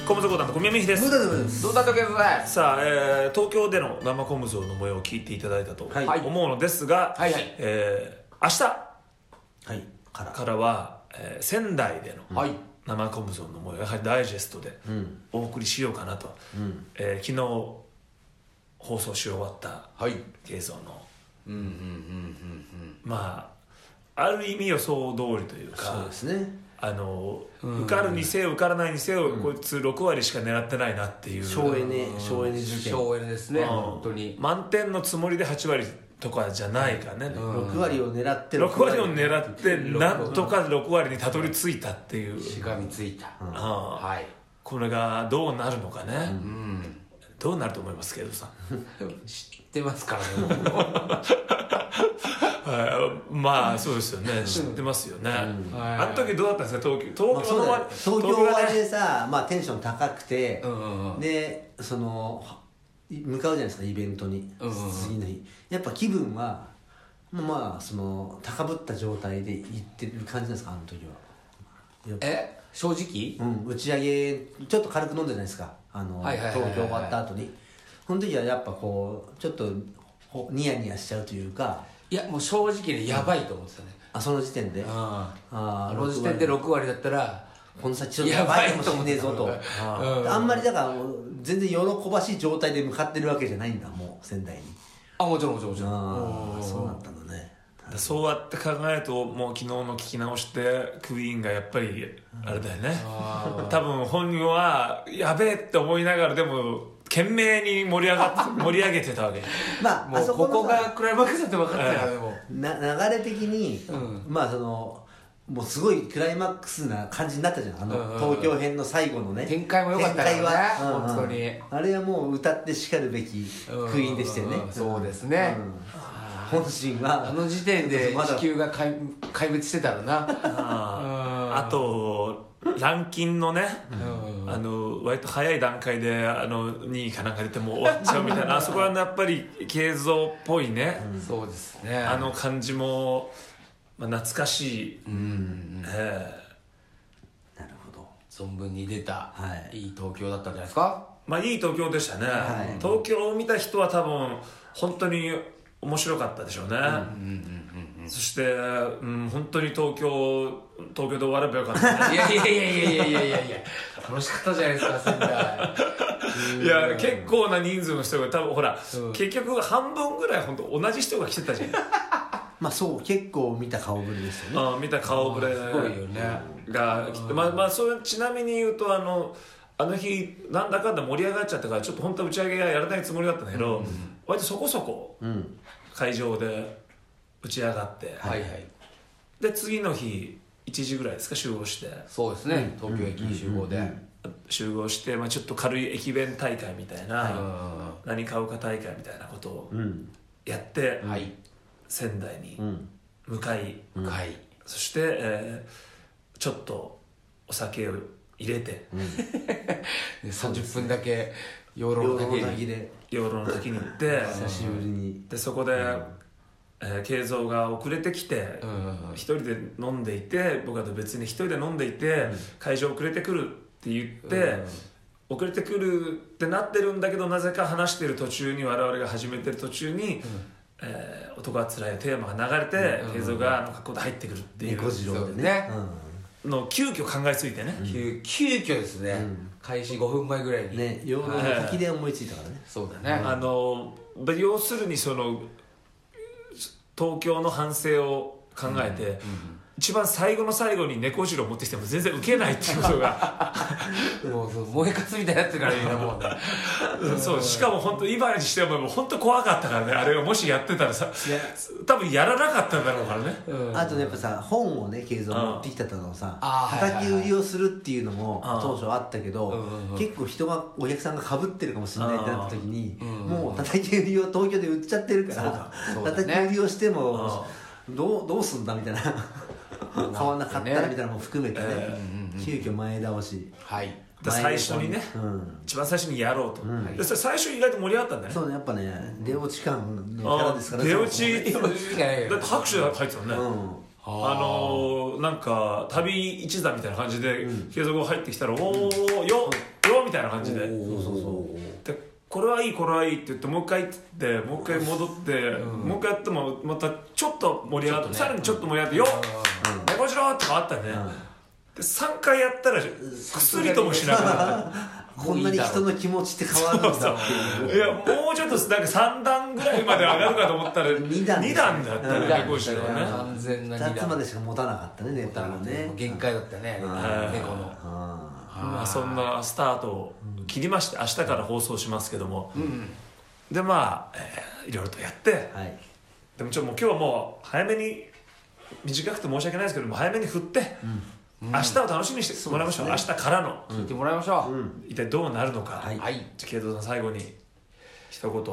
コムゾコ団の小宮美です。 どうだったけどね。 さあ、東京での生コムゾの模様を聞いていただいたと思うのですが、 はいはい、 明日からは、仙台でのはい生コムゾの模様をやはりダイジェストでお送りしようかなと、昨日放送し終わった映像の、まあある意味予想通りというか、 そうですね、 受かるにせよ受からないにせよ、こいつ6割しか狙ってないなっていう省エネですね、本当に満点のつもりで8割とかじゃないからね、 6割を狙って 6割を狙ってなんとか6割にたどり着いたっていうしがみついた、はい、 これがどうなるのかね、どうなると思いますけどさ知ってますからねまあそうですよね、知ってますよね、あの時どうだったんですか、東京はねさ、まあ、テンション高くて、でその向かうじゃないですか、イベントに、次の日やっぱ気分はまあその高ぶった状態で行ってる感じなんですか、あの時は。 正直、 打ち上げちょっと軽く飲んだじゃないですか、東京終わった後に。その時はやっぱこうちょっとニヤニヤしちゃうというか、 いやもう正直ね、やばいと思ってたね、 その時点であの時点で6割だったらこの先ちょっとやばいかもしれねえぞと、あんまりだから全然喜ばしい状態で向かってるわけじゃないんだ、もう仙台に。 もちろんそうなったんだね。 そうやって考えると、もう昨日の聞き直してクイーンがやっぱりあれだよね、多分本人はやべえって思いながらでも懸命に盛り上げてたわけまあもうここがクライマックスだって分かってたから、でも流れ的に、まあそのもうすごいクライマックスな感じになったじゃん、東京編の最後のね、 展開も良かったからね、本当にあれはもう歌ってしかるべきクイーンでしたよね。 そうですね、 本心はあの時点で地球が壊滅してたらなあとランキンのね、割と早い段階で2位かなんか出ても終わっちゃうみたいなあそこはやっぱり慶三っぽいね、 そうですね、 あの感じも、懐かしい、 なるほど、 存分に出た、いい東京だったんじゃないですか。 いい東京でしたね、東京を見た人は多分本当に面白かったでしょうね、そして、本当に東京で終わればよかったね。 いや楽しかったじゃないですか、仙台いや結構な人数の人が多分ほら、結局半分ぐらい本当同じ人が来てたじゃんまあそう結構見た顔ぶれですよね。 見た顔ぶれすごいよねが来て、それちなみに言うとあの日なんだかんだ盛り上がっちゃったからちょっと本当は打ち上げはやらないつもりだったんだけど、割とそこそこ会場で打ち上がって、で次の日1時ぐらいですか集合して、 そうですね、東京駅集合で集合して、ちょっと軽い駅弁大会みたいな、何買うか大会みたいなことをやって、仙台に向かい、そして、ちょっとお酒を入れて、 30分だけ養老の滝に行って久しぶりにでそこで、慶三が遅れてきて、一人で飲んでいて、僕は別に一人で飲んでいて、会場遅れてくるって言って、遅れてくるってなってるんだけど、なぜか話してる途中に、我々が始めてる途中に、男はつらいテーマが流れて、慶三が格好で入ってくるっていう猫次郎でね、 の急遽考えついてね、 急遽ですね、開始5分前ぐらいにね、養老の滝で思いついたからね。 そうだね、 要するにその東京の反省を考えて、一番最後の最後に猫次郎持ってきても全然ウケないっていうことがもう燃えかすみたいになってるからいいな、もうねそうしかも本当今にしても本当怖かったからね、あれをもしやってたらさ、多分やらなかったんだろうからね、 あとね、やっぱさ、本をね慶三持ってきたのをさ、叩き売りをするっていうのも当初あったけど、結構お客さんがかぶってるかもしれないってなった時に、もう叩き売りを東京で売っちゃってるから、叩き売りをしてもどうすんだみたいな買わなかったらみたいなのも含めてね、急遽前倒し、 最初にね、一番最初にやろうと、でそれ最初意外と盛り上がったんだね。 そうね、やっぱね、出落ち感のキャラですからね。 出落ちだって拍手が入ってたもんね、なんか旅一座みたいな感じで継続が入ってきたら、おーよみみたいな感じで、 そうそうそうでこれはいいこれはいいって言ってもう一回って言ってもう一回戻って、もう一回やってもまたちょっと盛り上がって、さらにちょっと盛り上がって、よっ猫白とかあったね、で3回やったら薬ともしなくなったこんなに人の気持ちって変わるんだっていう。 いやもうちょっとなんか3段ぐらいまで上がるかと思ったら 2段だったね、猫白はね。 完全な2段。 2つまでしか持たなかったね、ネタがね。 限界だったね、猫の。 まあそんなスタートを切りまして、明日から放送しますけども、でまあいろいろとやって、でももう今日はもう早めに、短くて申し訳ないですけども早めに振って、明日を楽しみにしてもらいましょう。明日からの聞いてもらいましょう。一体どうなるのか。 はい。 慶三さん最後に一言。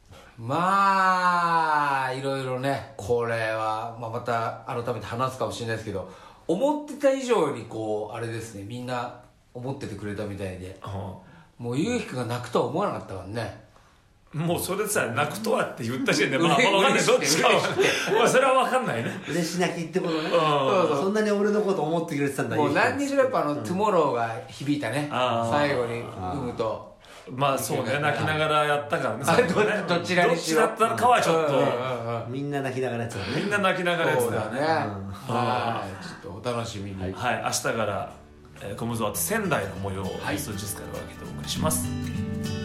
まあいろいろね、これはまた改めて話すかもしれないですけど、思ってた以上にこうあれですね、みんな思っててくれたみたいで、もうゆうひくんが泣くとは思わなかったからね。 もうそれでさ、泣くとはって言った時点でまあ分かんない、どっちかはまあそれは分かんないね。 嬉し泣きってことね。そんなに俺のこと思ってくれてたんだ。 もう何にしろやっぱトゥモローが響いたね、最後に産むと。 まあそうね、泣きながらやったからね。 どちらにしろどっちだったかはちょっとみんな泣きながらやつだね。 みんな泣きながらやつだよね。 はい、ちょっとお楽しみに。 はい、明日からコムゾー仙台の模様を数日から分けてお送りします。